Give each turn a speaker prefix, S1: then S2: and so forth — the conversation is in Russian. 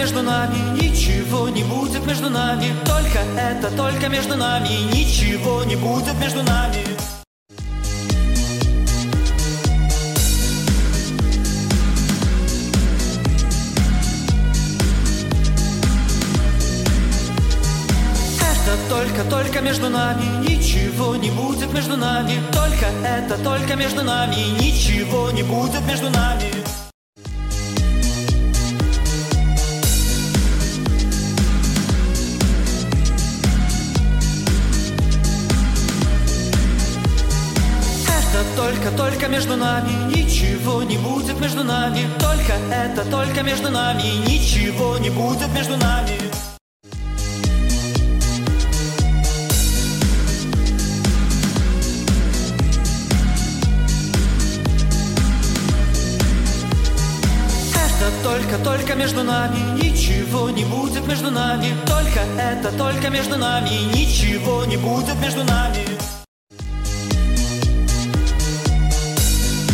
S1: между нами, ничего не будет между нами. Только это, только между нами, ничего не будет между нами. Только между нами, ничего не будет между нами. Только это, только между нами, ничего не будет между нами. Это только между нами, ничего не будет между нами. Только это, только между нами, ничего не будет между нами. Только между нами, ничего не будет между нами. Только это, только между нами, ничего не будет между нами.